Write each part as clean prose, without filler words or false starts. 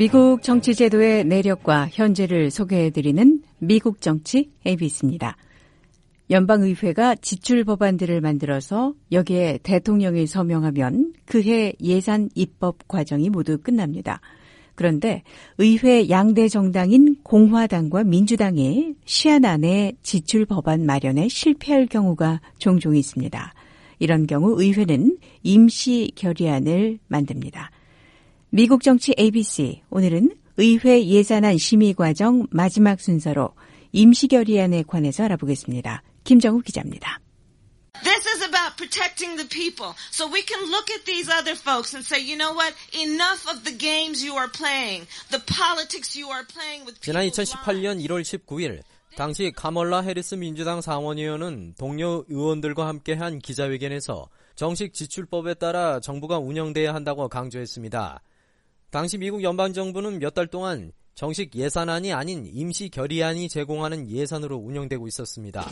미국 정치 제도의 내력과 현재를 소개해드리는 미국 정치 ABC입니다. 연방의회가 지출 법안들을 만들어서 여기에 대통령이 서명하면 그해 예산 입법 과정이 모두 끝납니다. 그런데 의회 양대 정당인 공화당과 민주당이 시한 안에 지출 법안 마련에 실패할 경우가 종종 있습니다. 이런 경우 의회는 임시 결의안을 만듭니다. 미국 정치 ABC, 오늘은 의회 예산안 심의 과정 마지막 순서로 임시 결의안에 관해서 알아보겠습니다. 김정우 기자입니다. This is about protecting the people. So we can look at these other folks and say, you know what? Enough of the games you are playing, the politics you are playing with 지난 people's 2018년 1월 19일 당시 카멀라 해리스 민주당 상원의원은 동료 의원들과 함께한 기자회견에서 정식 지출법에 따라 정부가 운영돼야 한다고 강조했습니다. 당시 미국 연방정부는 몇 달 동안 정식 예산안이 아닌 임시 결의안이 제공하는 예산으로 운영되고 있었습니다.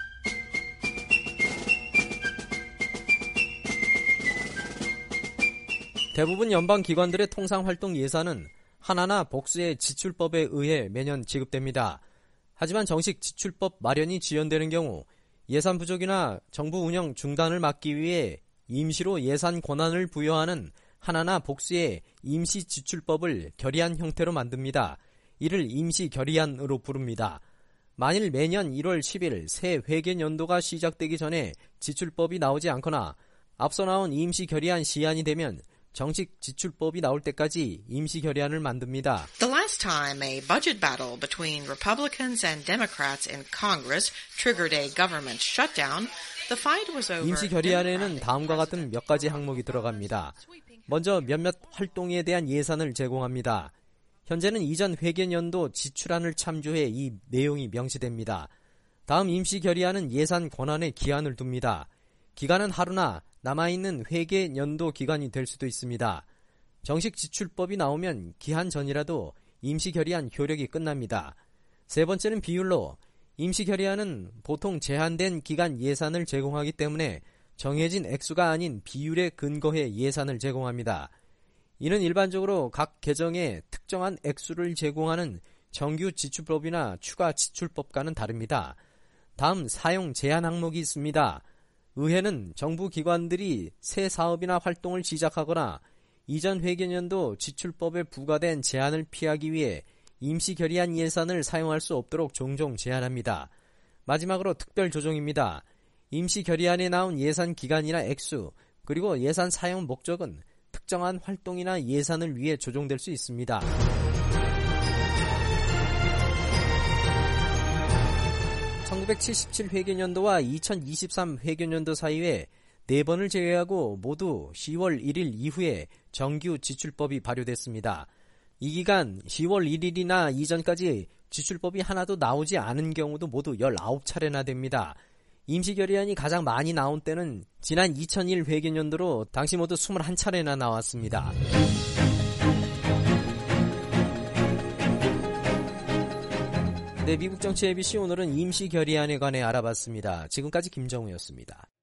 대부분 연방기관들의 통상활동 예산은 하나나 복수의 지출법에 의해 매년 지급됩니다. 하지만 정식 지출법 마련이 지연되는 경우 예산 부족이나 정부 운영 중단을 막기 위해 임시로 예산 권한을 부여하는 하나나 복수의 임시 지출법을 결의안 형태로 만듭니다. 이를 임시 결의안으로 부릅니다. 만일 매년 1월 10일 새 회계연도가 시작되기 전에 지출법이 나오지 않거나 앞서 나온 임시 결의안 시한이 되면 정식 지출법이 나올 때까지 임시 결의안을 만듭니다. The last time a budget battle between Republicans and Democrats in Congress triggered a government shutdown, the fight was over. 임시 결의안에는 다음과 같은 몇 가지 항목이 들어갑니다. 먼저 몇몇 활동에 대한 예산을 제공합니다. 현재는 이전 회계연도 지출안을 참조해 이 내용이 명시됩니다. 다음 임시 결의안은 예산 권한에 기한을 둡니다. 기간은 하루나 남아있는 회계연도 기간이 될 수도 있습니다. 정식 지출법이 나오면 기한 전이라도 임시 결의안 효력이 끝납니다. 세 번째는 비율로 임시 결의안은 보통 제한된 기간 예산을 제공하기 때문에 정해진 액수가 아닌 비율에 근거해 예산을 제공합니다. 이는 일반적으로 각 계정에 특정한 액수를 제공하는 정규 지출법이나 추가 지출법과는 다릅니다. 다음 사용 제한 항목이 있습니다. 의회는 정부 기관들이 새 사업이나 활동을 시작하거나 이전 회계연도 지출법에 부과된 제한을 피하기 위해 임시 결의안 예산을 사용할 수 없도록 종종 제한합니다. 마지막으로 특별 조정입니다. 임시 결의안에 나온 예산 기간이나 액수, 그리고 예산 사용 목적은 특정한 활동이나 예산을 위해 조정될 수 있습니다. (1977) 회계연도와 2023 회계연도 사이에 4번을 제외하고 모두 10월 1일 이후에 정규 지출법이 발효됐습니다. 이 기간 10월 1일이나 이전까지 지출법이 하나도 나오지 않은 경우도 모두 19차례나 됩니다. 임시 결의안이 가장 많이 나온 때는 지난 2001 회계연도로 당시 모두 21차례나 나왔습니다. 네, 미국 정치 ABC 오늘은 임시 결의안에 관해 알아봤습니다. 지금까지 김정우였습니다.